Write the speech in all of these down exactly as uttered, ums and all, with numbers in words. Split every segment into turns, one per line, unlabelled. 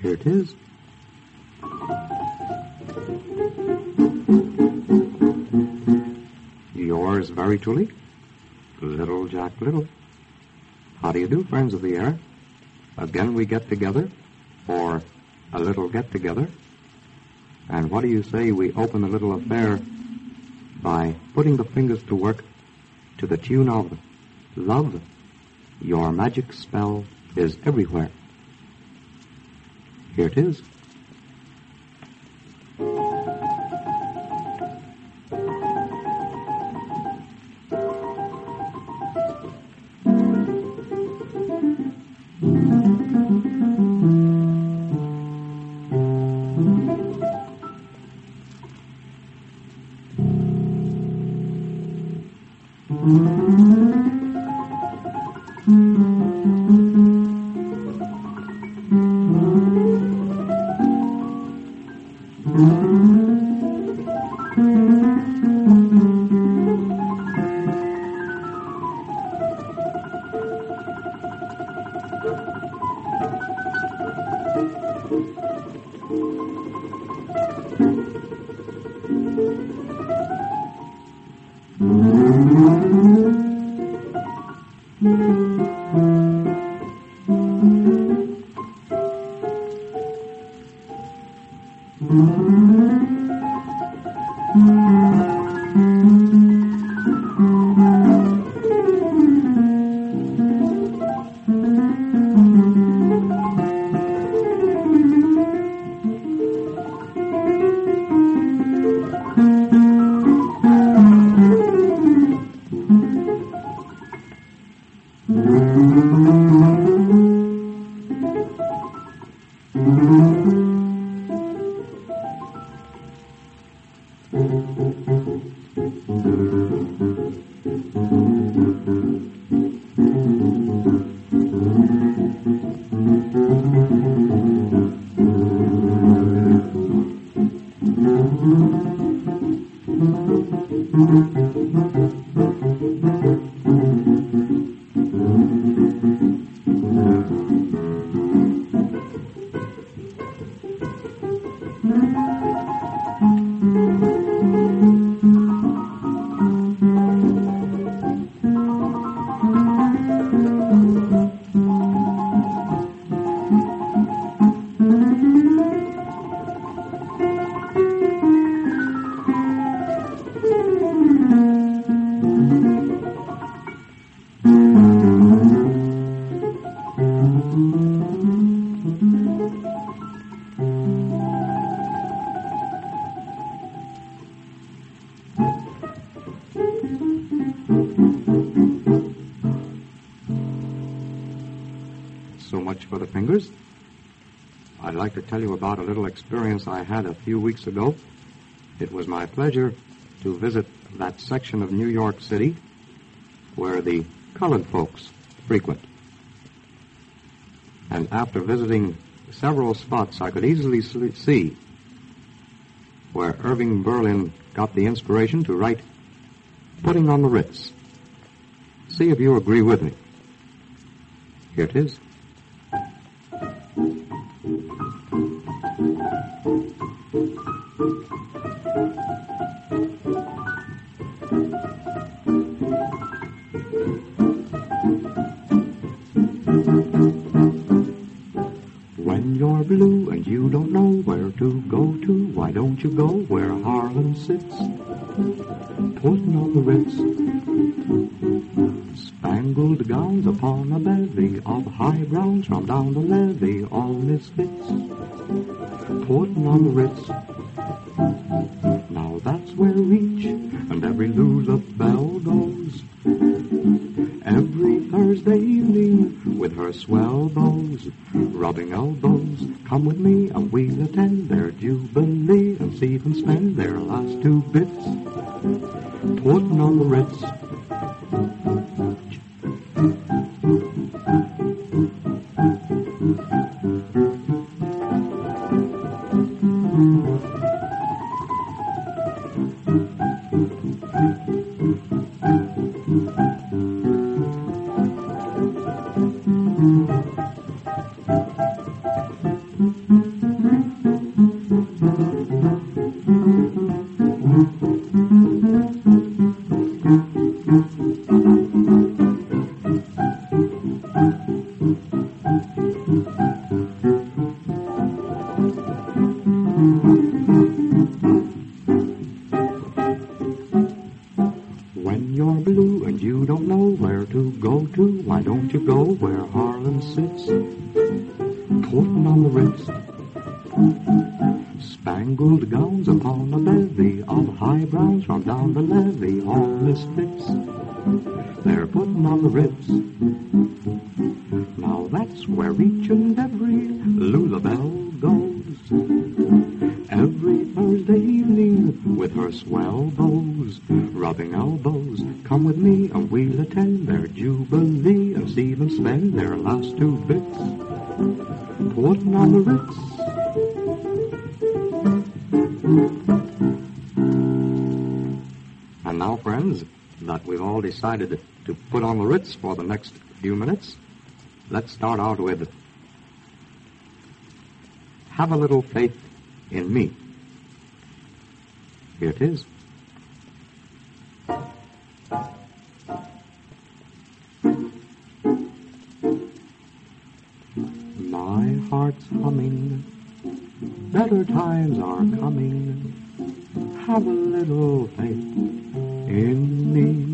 Here it is. Yours very truly, Little Jack Little. How do you do, friends of the air? Again we get together for a little get-together. And what do you say we open the little affair by putting the fingers to work to the tune of Love, Your Magic Spell is Everywhere. Here it is. So much for the fingers. I'd like to tell you about a little experience I had a few weeks ago. It was my pleasure to visit that section of New York City where the colored folks frequent. And after visiting several spots, I could easily see where Irving Berlin got the inspiration to write Putting on the Ritz. See if you agree with me. Here it is. When you're blue and you don't know where to go to, why don't you go where Harlem sits? Putting on the Ritz. Spangled gowns upon a bevy of high browns from down the levee, all misfits. Putting on the Ritz. Now that's where each and every loser belle goes. Every Thursday evening with her swell bows, rubbing elbows. Come with me and we'll attend their jubilee and see them spend their last two bits. Putting on the Ritz. Mm-hmm. When you're blue and you don't know where to go to, why don't you go where Harlem sits, putting on the Ritz? Spangled gowns upon a bevy of high browns from down the levee, all misfits, they're putting on the Ritz. Now that's where each and every Lulabelle goes, every Thursday evening with her swell bows, rubbing elbows. Come with me and we'll attend their jubilee and see them spend their last two bits, putting on the Ritz. And now, friends, that we've all decided to put on the Ritz for the next few minutes, let's start out with Have a Little Faith in Me. Here it is. My heart's humming, better times are coming, have a little faith in me.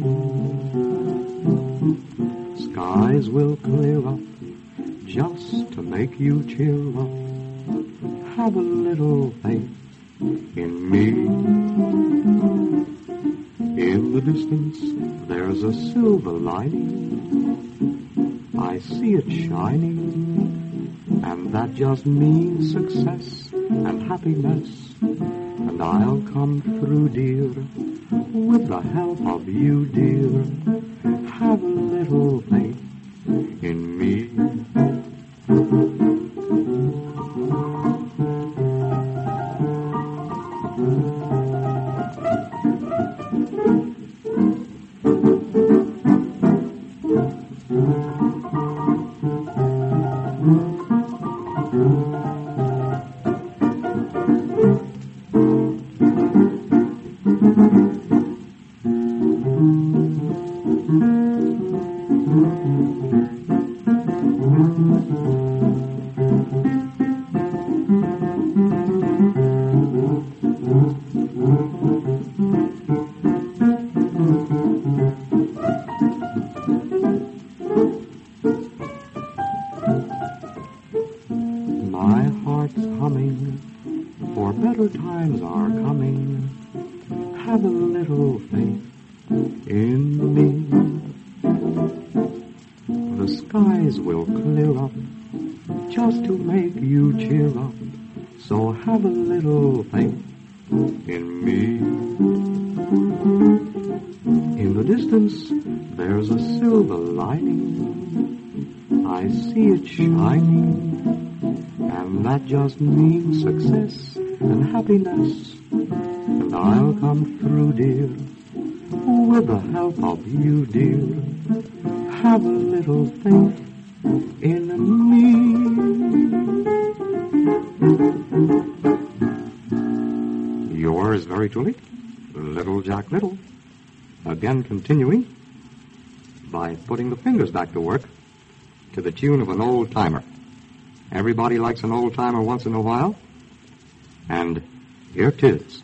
Skies will clear up just to make you cheer up, have a little faith in me. In the distance there's a silver lining, I see it shining, and that just means success and happiness. And I'll come through, dear, with the help of you, dear. Have a little faith in me. My heart's humming, for better times are coming. Have a little faith in me. The skies will clear up just to make you cheer up. So have a little faith in me. In the distance there's a silver lining, I see it shining, and that just means success and happiness. And I'll come through, dear, with the help of you, dear. Have a little faith in me. Yours very truly, Little Jack Little. Again continuing by putting the fingers back to work to the tune of an old-timer. Everybody likes an old-timer once in a while, and here it is.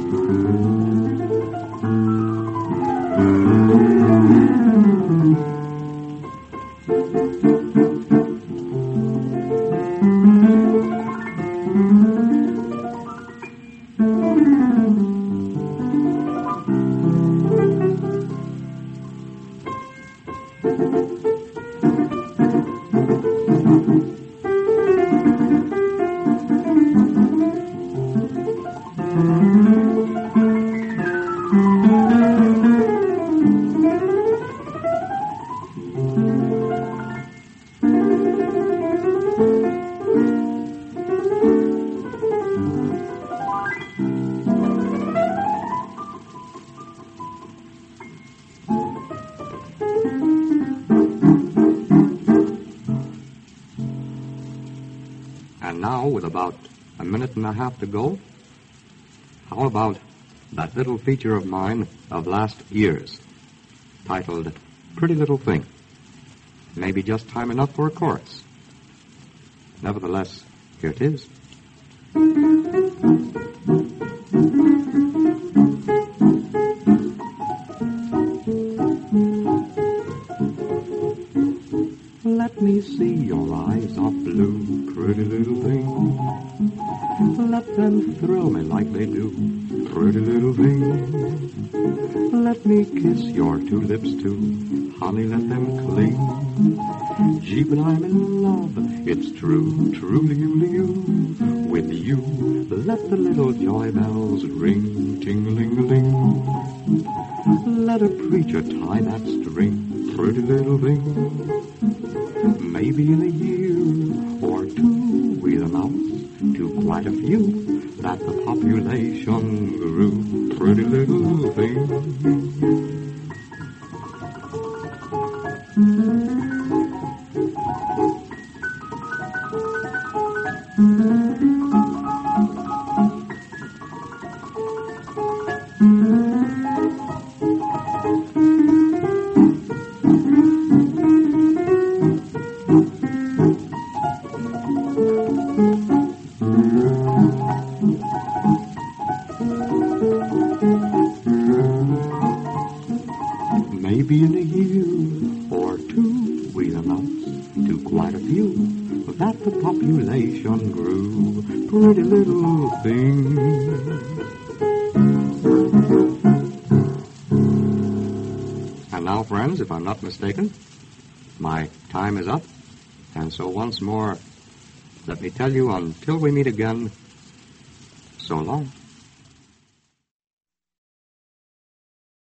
And now, with about a minute and a half to go, how about that little feature of mine of last year's, titled Pretty Little Thing? Maybe just time enough for a chorus. Nevertheless, here it is. Let me see your eyes of blue, pretty little thing. Let them thrill me like they do, pretty little thing. Let me kiss your two lips too, honey, let them cling. Gee, but I'm in love, it's true, truly you to you. With you, let the little joy bells ring, ting-a-ling-a-ling. Let a preacher tie that string, pretty little thing. Maybe in a year or two we'll amount to quite a few, that the population grew, pretty little thing. Maybe in a year or two we'll amount to quite a few, that the population grew, pretty little thing. And now, friends, if I'm not mistaken, my time is up. And so once more, let me tell you, until we meet again, so long.